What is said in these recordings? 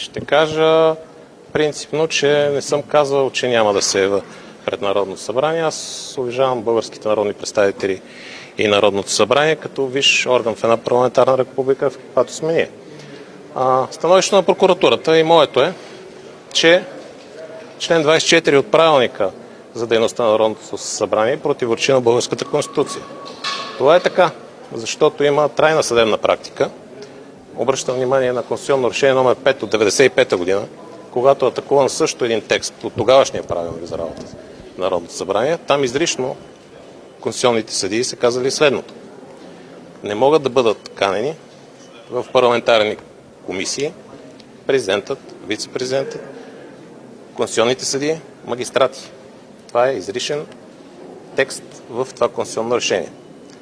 Ще кажа принципно, че не съм казал, че няма да се ява пред Народното събрание. Аз уважавам българските народни представители и Народното събрание като висш орган в една парламентарна република, в каквато сме ние. Становището на прокуратурата и моето е, че член 24 от правилника за дейността на Народното събрание противоречи на българската конституция. Това е така, защото има трайна съдебна практика. Обръщам внимание на конституционно решение номер 5 от 1995 година, когато атакуван също един текст от тогавашния правилник за работа на Народното събрание. Там изрично конституционните съдии са казали следното. Не могат да бъдат канени в парламентарни комисии президентът, вице-президентът, конституционните съдии, магистрати. Това е изричен текст в това конституционно решение.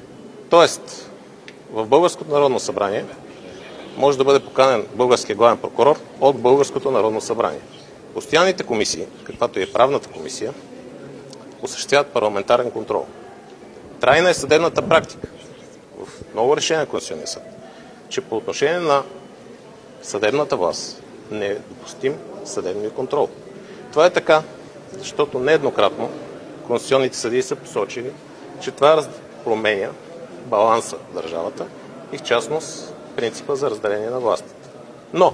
Тоест, в Българското народно събрание може да бъде поканен българския главен прокурор от Българското народно събрание. Постоянните комисии, каквато е правната комисия, осъществяват парламентарен контрол. Трайна е съдебната практика в много решения на Конституционния съд, че по отношение на съдебната власт не е допустим съдебния контрол. Това е така, защото нееднократно конституционните съдии са посочили, че това променя баланса в държавата и в частност принципа за разделение на властите. Но,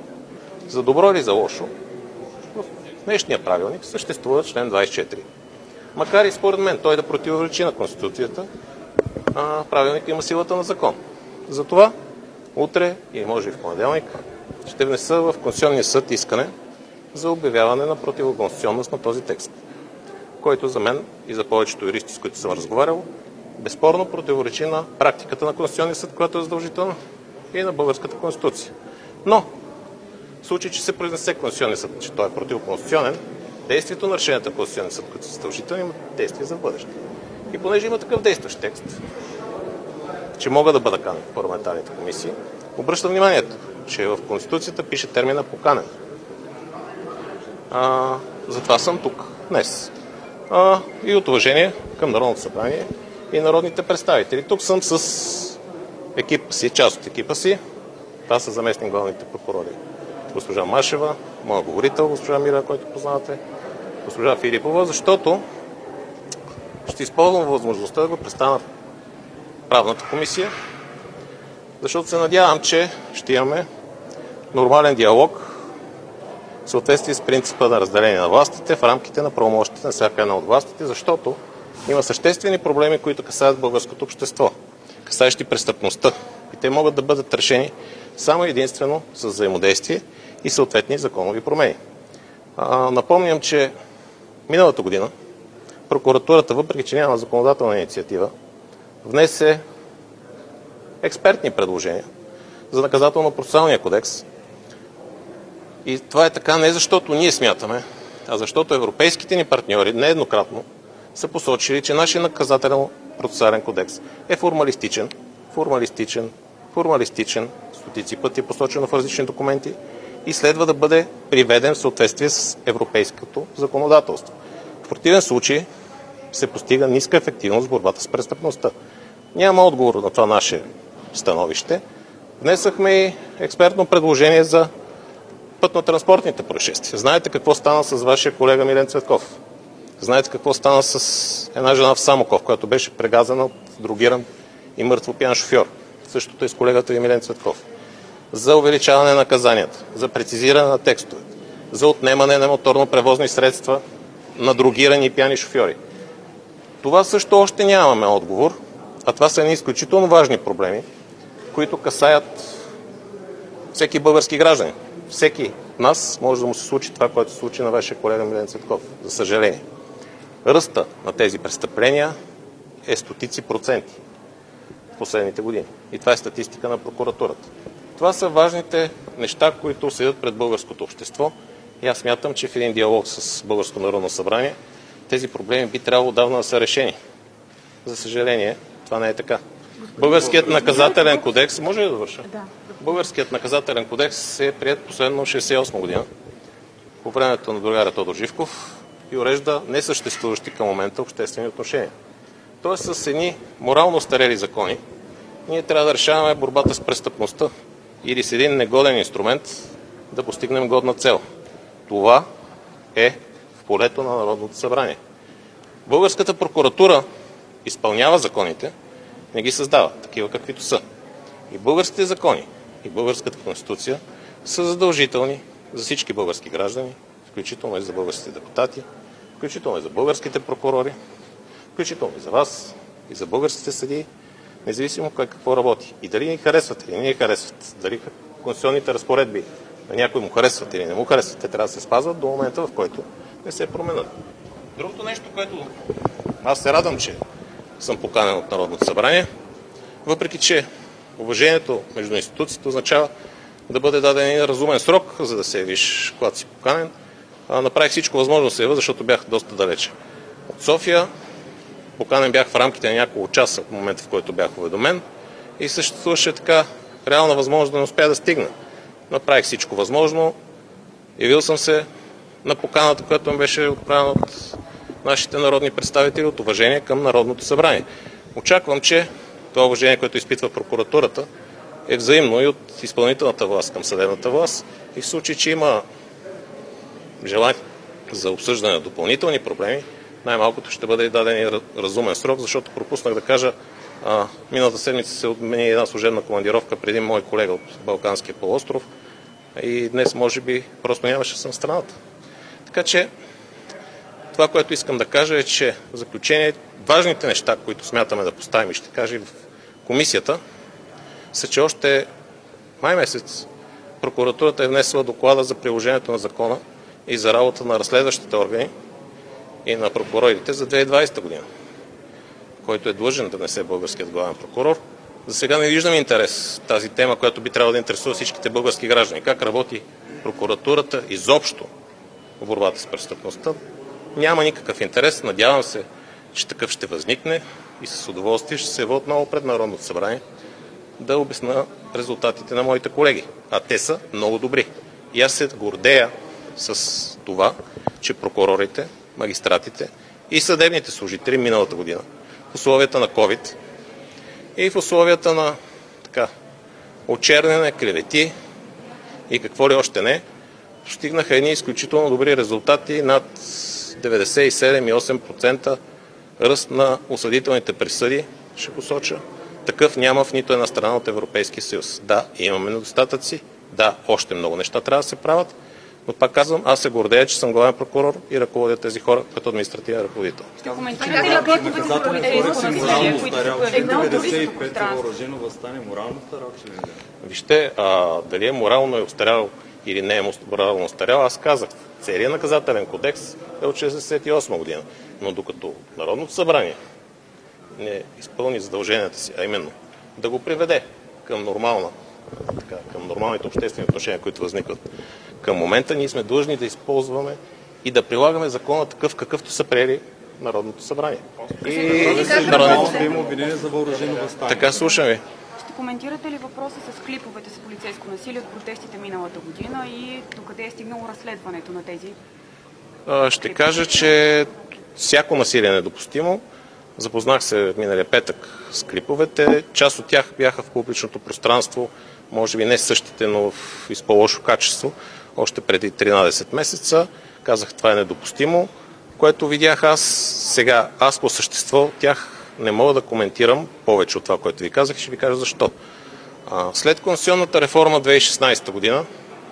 за добро или за лошо, в днешния правилник съществува член 24. Макар и според мен той да противоречи на Конституцията, правилникът има силата на закон. Затова утре или може и в понеделник ще внеса в Конституционния съд искане за обявяване на противоконституционност на този текст, който за мен и за повечето юристи, с които съм разговарял, безспорно противоречи на практиката на Конституционния съд, която е задължителна, и на българската конституция. Но, в случай, че се произнесе Конституционния съд, че той е противоконституционен, действието на решенията на Конституционния съд, които са задължителни, има действие за бъдеще. И понеже има такъв действащ текст, че мога да бъда канен в парламентарните комисии, обръщам вниманието, че в Конституцията пише термина поканен. Затова съм тук днес. И от уважение към Народното събрание и народните представители. Тук съм с екипа си, част от екипа си. Това са заместник главните прокурори. Госпожа Машева, моя говорител, госпожа Мира, който познавате, госпожа Филипова, защото ще използвам възможността да го представя на правната комисия, защото се надявам, че ще имаме нормален диалог в съответствие с принципа на разделение на властите в рамките на правомощите на всяка една от властите, защото има съществени проблеми, които касаят българското общество, касаещи престъпността. И те могат да бъдат решени само единствено с взаимодействие и съответни законови промени. Напомням, че миналата година прокуратурата, въпреки че няма законодателна инициатива, внесе експертни предложения за наказателно-процесуалния кодекс. И това е така не защото ние смятаме, а защото европейските ни партньори нееднократно са посочили, че нашия наказателно-процесуален кодекс е формалистичен, стотици пъти посочено в различни документи и следва да бъде приведен в съответствие с европейското законодателство. В противен случай се постига ниска ефективност в борбата с престъпността. Няма отговор на това наше становище. Внесахме и експертно предложение за пътно-транспортните происшествия. Знаете какво стана с вашия колега Милен Цветков. Знаете какво стана с една жена в Самоков, която беше прегазана от дрогиран и мъртво пиян шофьор. Същото е с колегата ви Милен Цветков. За увеличаване на наказанията, за прецизиране на текстове, за отнемане на моторно-превозни средства на дрогирани и пияни шофьори. Това също още нямаме отговор, а това са едни изключително важни проблеми, които касаят всеки български гражданин. Всеки от нас може да му се случи това, което се случи на вашия колега Милен Цветков. За съжаление. Ръста на тези престъпления е стотици проценти в последните години. И това е статистика на прокуратурата. Това са важните неща, които седят пред българското общество. И аз смятам, че в един диалог с Българското народно събрание тези проблеми би трябвало отдавна да са решени. За съжаление, това не е така. Българският наказателен кодекс, може ли да довърша? Българският наказателен кодекс е приет последно 1968 година, по времето на другаря Тодор Живков, и урежда несъществуващи към момента обществени отношения. Тоест с едни морално старели закони ние трябва да решаваме борбата с престъпността или с един негоден инструмент да постигнем годна цел. Това е в полето на Народното събрание. Българската прокуратура изпълнява законите, не ги създава, такива каквито са. И българските закони, и българската конституция са задължителни за всички български граждани, включително и за българските депутати, включително и за българските прокурори, включително и за вас, и за българските съдии, независимо кой какво работи. И дали ни харесват или не ни харесват, дали конституционните разпоредби на някой му харесват или не му харесват, те трябва да се спазват до момента, в който не се променят. Другото нещо, което аз се радвам, че съм поканен от Народното събрание, въпреки че уважението между институциите означава да бъде даден един разумен срок, за да се явиш, когато си поканен. Направих всичко възможно да се ява, защото бях доста далече от София. Поканен бях в рамките на няколко часа в момента, в който бях уведомен и съществуваше така реална възможност да не успея да стигна. Направих всичко възможно, явил съм се на поканата, която ми беше отправена от нашите народни представители от уважение към Народното събрание. Очаквам, че това уважение, което изпитва прокуратурата, е взаимно и от изпълнителната власт към съдебната власт. И в случай, че има желание за обсъждане на допълнителни проблеми, най-малкото ще бъде даден и разумен срок, защото пропуснах да кажа, миналата седмица се отмени една служебна командировка преди мой колега от Балканския полуостров и днес може би просто нямаше съм в страната. Така че това, което искам да кажа е, че в заключение важните неща, които смятаме да поставим и ще кажа и в комисията, са, че още май месец прокуратурата е внесла доклада за приложението на закона и за работа на разследващите органи и на прокурорите за 2020 година, който е длъжен да внесе българският главен прокурор. За сега не виждам интерес тази тема, която би трябвало да интересува всичките български граждани. Как работи прокуратурата изобщо в борбата с престъпността. Няма никакъв интерес. Надявам се, че такъв ще възникне и с удоволствие ще се ява отново пред Народното събрание да обясня резултатите на моите колеги. А те са много добри. И аз се гордея с това, че прокурорите, магистратите и съдебните служители миналата година в условията на COVID и в условията на очерняне, клевети и какво ли още не, постигнаха едни изключително добри резултати, над 97,8% ръст на осъдителните присъди, ще посоча. Такъв няма в нито една страна от Европейския съюз. Да, имаме недостатъци, да, още много неща трябва да се правят, но пак казвам, аз се гордея, че съм главен прокурор и ръководя тези хора като административен ръководител. Ще коментирате ли клиповете за полицейско насилие, които е едно от другите пространство? Въоръжено въстане морално старал, че не е? Вижте, дали е морално е устарял или не е морално устарял, аз казах, целият наказателен кодекс е от 1968 година. Но докато Народното събрание не изпълни задълженията си, а именно да го приведе към нормалните обществени отношения, които възникват към момента, ние сме длъжни да използваме и да прилагаме закона такъв, какъвто са приели Народното събрание. Има обвинение за въоръжено въстание. Така, слушам ви. Ще коментирате ли въпроса с клиповете с полицейско насилие от протестите миналата година и докъде е стигнало разследването на тези? Ще кажа, че всяко насилие е недопустимо. Запознах се миналия петък с клиповете. Част от тях бяха в публичното пространство, може би не същите, но в по-лошо качество, още преди 13 месеца. Казах, това е недопустимо, което видях аз. Сега, аз по същество тях не мога да коментирам повече от това, което ви казах и ще ви кажа защо. След конституционната реформа 2016 година,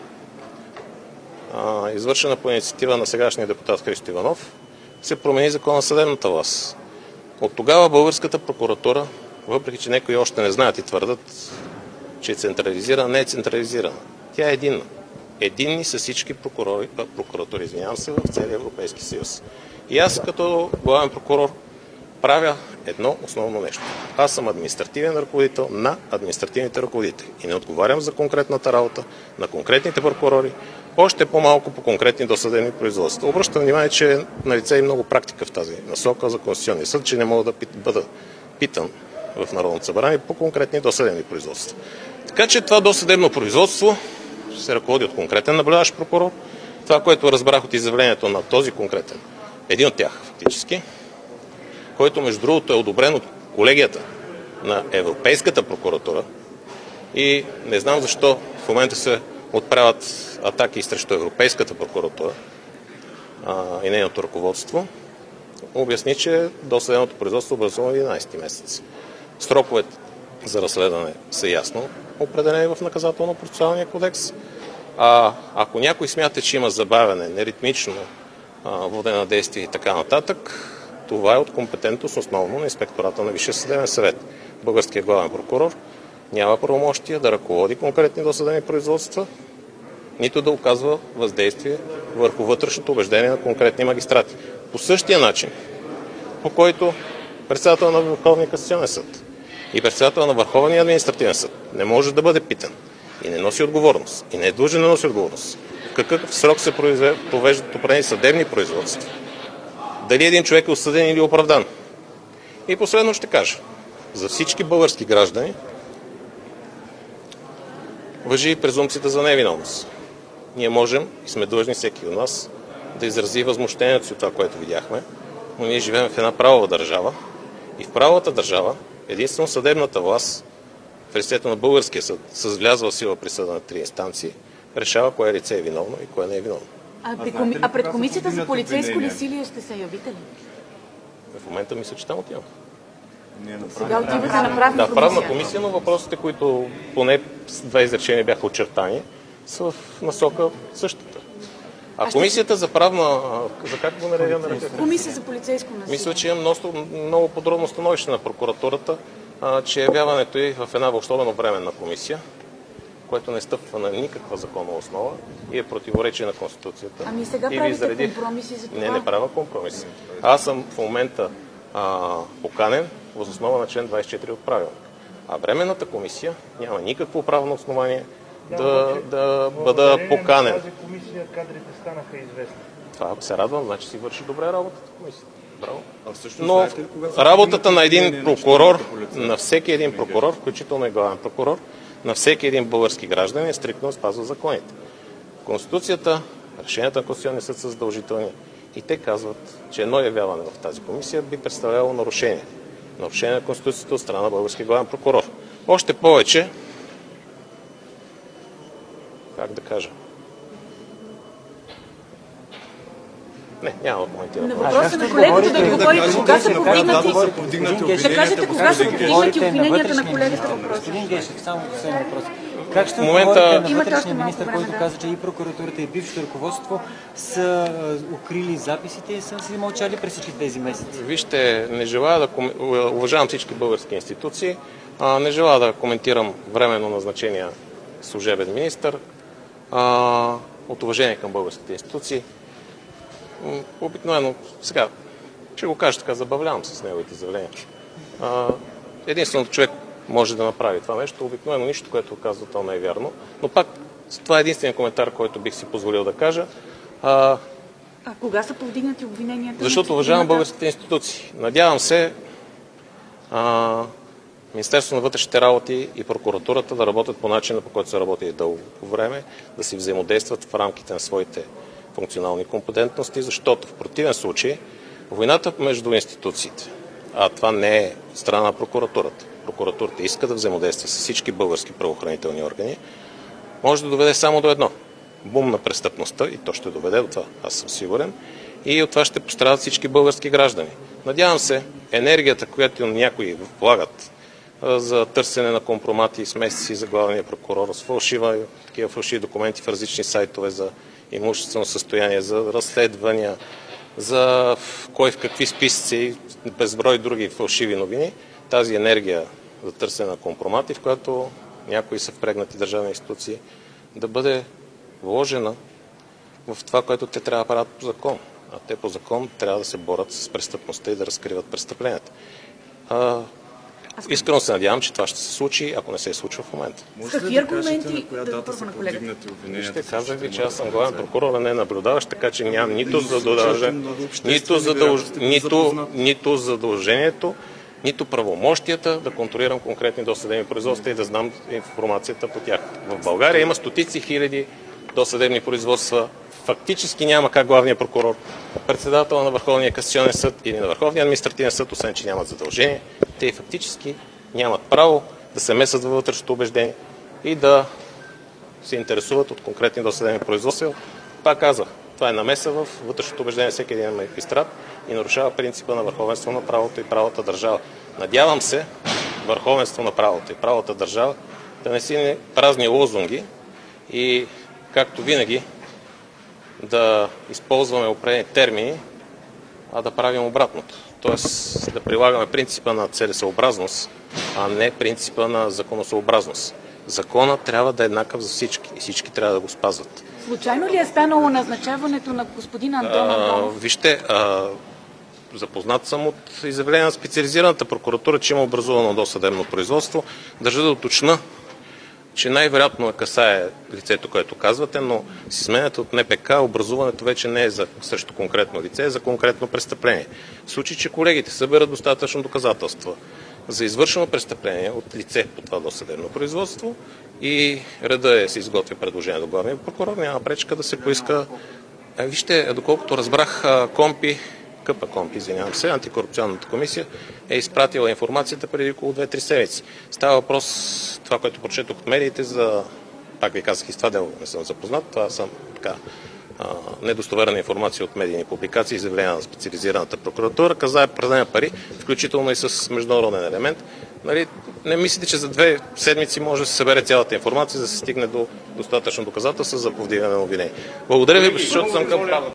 извършена по инициатива на сегашния депутат Христо Иванов, се промени закон на съдебната власт. От тогава българската прокуратура, въпреки че някои още не знаят и твърдат, че е централизирана, не е централизирана. Тя е единна. Единни са всички прокуратури, в целия Европейски съюз. И аз като главен прокурор правя едно основно нещо. Аз съм административен ръководител на административните ръководители и не отговарям за конкретната работа на конкретните прокурори, още по-малко по конкретни досъдебни производства. Обръщам внимание, че е налице и много практика в тази насока за Конституционния съд, че не мога да бъда питан в Народното събрание по конкретни досъдебни производства. Така че това досъдебно производство се ръководи от конкретен наблюдаващ прокурор. Това, което разбрах от изявлението на този конкретен, един от тях фактически, който между другото е одобрен от колегията на Европейската прокуратура и не знам защо в момента се отправят атаки срещу Европейската прокуратура и нейното ръководство, обясни, че досъдебното производство е образувано 11 месец. Сроковете за разследване са ясно определени в Наказателно-процесуалния кодекс. Ако някой смята, че има забавяне, неритмично водене на действие и така нататък, това е от компетентност основно на Инспектората на Висшия съдебен съвет. Българският главен прокурор няма правомощия да ръководи конкретни досъдебни производства, нито да оказва въздействие върху вътрешното убеждение на конкретни магистрати. По същия начин, по който председател на Върховния касационен съд и председател на Върховния административен съд не може да бъде питан и не носи отговорност, и не е длъжен да носи отговорност, в какъв срок се провеждат определени съдебни производства, дали един човек е осъден или оправдан. И последно ще кажа, за всички български граждани важи презумпцията за невиновност. Ние можем и сме длъжни всеки от нас да изрази възмущението си от това, което видяхме, но ние живеем в една правова държава и в правовата държава единствено съдебната власт в лицето на българския съд с влязла в сила присъда на 3 инстанции решава кое лице е виновно и кое не е виновно. А пред комисията за полицейско насилие ще се явите ли? В момента мисля, че там отивам. Сега отивате на правна комисия. Да, правна комисия, но въпросите, които поне с 2 изречения бяха очертани, са в насока същата. А комисията за правна... За как го нарекам? Комисия за полицейско насилие. Мисля, че имам много подробно становище на прокуратурата, че явяването е в една особено временна комисия, което не стъпва на никаква законова основа и е противоречие на Конституцията. Ами сега правите компромиси за това? Не правя компромиси. Аз съм в момента поканен въз основа на член 24 от правилника. А временната комисия няма никакво правно основание да бъда поканен. Тази комисия кадрите станаха известни. Това се радвам, значи си върши добре работата комисията. Браво. Но Но работата на един прокурор, на всеки един прокурор, включително и главен прокурор, на всеки един български гражданин е стриктно спазва законите. Конституцията, решенията на Конституционния съд са задължителни и те казват, че едно явяване в тази комисия би представлявало нарушение. Нарушение на Конституцията от страна на българския главен прокурор. Още повече, как да кажа, няма да коментирам. На въпроса на колегата да отговорите кога са повдигнати. Ще кажете кога са повдигнати обвиненията на колегата въпроса. Господин Гешев, само последен въпрос. Как ще момента... отговорите на вътрешния министър, който каза, че и прокуратурата, и бившето ръководство са укрили записите и са си мълчали през всички тези месеци? Вижте, не желая да уважавам всички български институции, не желая да коментирам временно назначения служебен министър, от уважение към българските институции. Обикновено, сега, ще го кажа така, забавлявам се с неговите заявления. Единственото човек може да направи това нещо, обикновено нищо, което казва, то не е вярно. Но пак, това е единственият коментар, който бих си позволил да кажа. А кога са повдигнати обвиненията? Защото уважавам българските институции. Надявам се Министерството на вътрешните работи и прокуратурата да работят по начина, по който са работили дълго време, да си взаимодействат в рамките на своите функционални компетентности, защото в противен случай войната между институциите, а това не е страна на прокуратурата. Прокуратурата иска да взаимодейства с всички български правоохранителни органи, може да доведе само до едно – бум на престъпността, и то ще доведе до това, аз съм сигурен, и от това ще пострадат всички български граждани. Надявам се, енергията, която някои влагат за търсене на компромати с месеци за главния прокурор, с такива фалшиви документи в различни сайтове за имуществено състояние, за разследвания, за кой в какви списъци, безброй други фалшиви новини, тази енергия за търсене на компромати, в която някои са впрегнати държавни институции, да бъде вложена в това, което те трябва да правят по закон. А те по закон трябва да се борят с престъпността и да разкриват престъпленията. Искрено се надявам, че това ще се случи, ако не се случва в момента. С какви аргументи да първо на колегата? Ще казах ви, че аз съм главен прокурор, а не наблюдаващ, така че нямам нито задължението, нито правомощията да контролирам конкретни досъдебни производства и да знам информацията по тях. В България има стотици хиляди досъдебни производства. Фактически няма как главният прокурор, председател на Върховния касационен съд или на Върховния административен съд, освен че нямат задължение, те фактически нямат право да се месят във вътрешното убеждение и да се интересуват от конкретни досъдебни производства. Пак казах, това е намеса в вътрешното убеждение всеки един магистрат и нарушава принципа на върховенство на правото и правата държава. Надявам се върховенство на правото и правата държава да не си празни лозунги и както винаги да използваме определени термини, а да правим обратното. Тоест да прилагаме принципа на целесъобразност, а не принципа на законосъобразност. Законът трябва да е еднакъв за всички и всички трябва да го спазват. Случайно ли е станало назначаването на господин Антон Антонов? Вижте, запознат съм от изявление на специализираната прокуратура, че има образувано досъдебно производство. Държа да уточня, че най-вероятно касае лицето, което казвате, но с изменението от НПК образуването вече не е срещу конкретно лице, е за конкретно престъпление. В случай, че колегите съберат достатъчно доказателства за извършено престъпление от лице по това досъдебно производство и реда се изготвя предложение до главния прокурор, няма пречка да се поиска. Вижте, доколкото разбрах, КПКОНПИ, антикорупционната комисия е изпратила информацията преди около 2-3 седмици. Става въпрос, това, което прочетох от медиите, пак ви казах, и с това дело не съм запознат, това съм недостоверна информация от медийни публикации, изявления на специализираната прокуратура, каза пране на пари, включително и с международен елемент. Нали, не мислите, че за 2 седмици може да се събере цялата информация, за да се стигне до достатъчно доказателства за повдигане на обвинение. Благодаря ви, защото съм към правда.